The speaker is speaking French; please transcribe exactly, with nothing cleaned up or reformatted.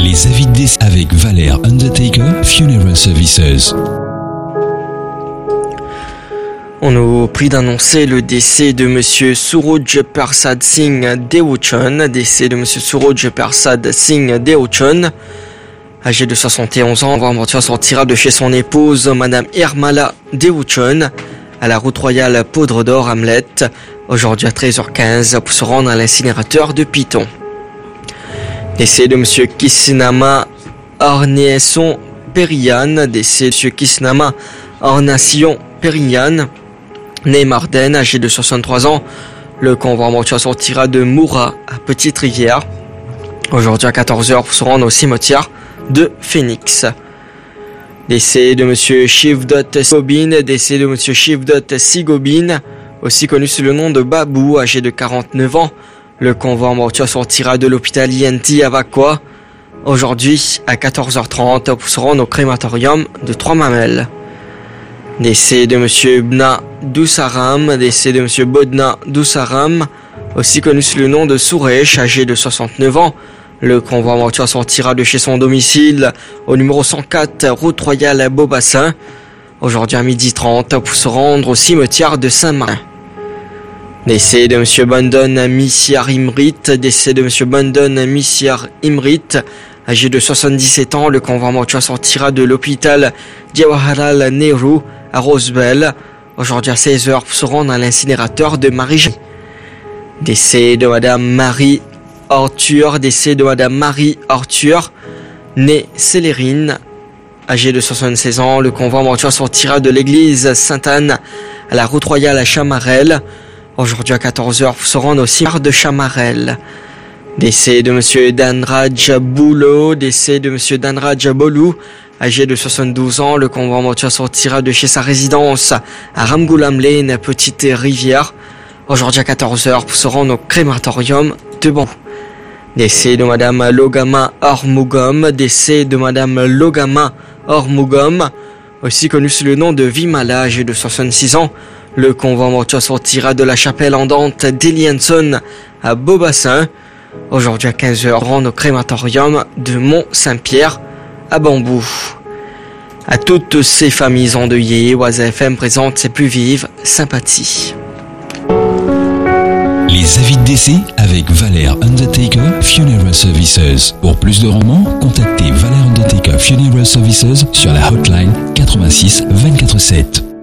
Les avis de décès avec Valère Undertaker Funeral Services. On nous prie d'annoncer le décès de Monsieur Suraj Persad Singh Deochon, décès de Monsieur Suraj Persad Singh Deochon. Âgé de soixante et onze ans, Convoi sortira de chez son épouse, Madame Irmala Deochon, à la route royale Poudre d'Or, Hamlet, aujourd'hui à treize heures quinze, pour se rendre à l'incinérateur de Piton. Décès de Monsieur Kisnama Orneson Perian, décès de Monsieur Kisnama Ornation Perian, né Marden, âgé de soixante-trois ans. Le convoi mortuaire sortira de Moura à Petite-Rivière, aujourd'hui à quatorze heures, pour se rendre au cimetière de Phoenix. Décès de Monsieur Shivdot Sigobin, décès de Monsieur Shivdot Sigobin, aussi connu sous le nom de Babou, âgé de quarante-neuf ans. Le convoi mortuaire sortira de l'hôpital I N T à Vakwa, aujourd'hui à quatorze heures trente, pour se rendre au crématorium de Trois-Mamelles. Décès de Monsieur Bna Dousaram, décès de Monsieur Bodna Dousaram, aussi connu sous le nom de Suresh, âgé de soixante-neuf ans. Le convoi mortuaire sortira de chez son domicile au numéro cent quatre, route royale Beaubassin, aujourd'hui à midi trente, pour se rendre au cimetière de Saint-Marin. Décès de Monsieur Bandon Missiar Imrit, décès de Monsieur Bandon Missiar Imrit, âgé de soixante-dix-sept ans. Le convoi mortuaire sortira de l'hôpital Jawaharlal Nehru à Roswell, aujourd'hui à seize heures, pour se rendre à l'incinérateur de Marie. Décès de Madame Marie Arthur, décès de Madame Marie Arthur, née Célérine, âgée de soixante-seize ans. Le convoi mortuaire sortira de l'église Sainte-Anne à la route royale à Chamarel, aujourd'hui à quatorze heures, pour se rendre au cimetière de Chamarel. Décès de Monsieur Danraj Boulou, décès de Monsieur Danraj Boulou, âgé de soixante-douze ans. Le convoi mortuaire sortira de chez sa résidence à Ramgoolam Lane, Petite Rivière, aujourd'hui à quatorze heures, pour se rendre au crématorium de Bambou. Décès de Madame Logama Ormugom, décès de Madame Logama Ormugom, aussi connue sous le nom de Vimala, âgée de soixante-six ans. Le convoi mortuaire sortira de la chapelle andante d'Elianson à Beaubassin, aujourd'hui à quinze heures, rendre au crématorium de Mont-Saint-Pierre à Bambou. À toutes ces familles endeuillées, Waza F M présente ses plus vives sympathies. Les avis de décès avec Valère Undertaker Funeral Services. Pour plus de romans, contactez Valère Undertaker Funeral Services sur la hotline quatre-vingt-six vingt-quatre sept.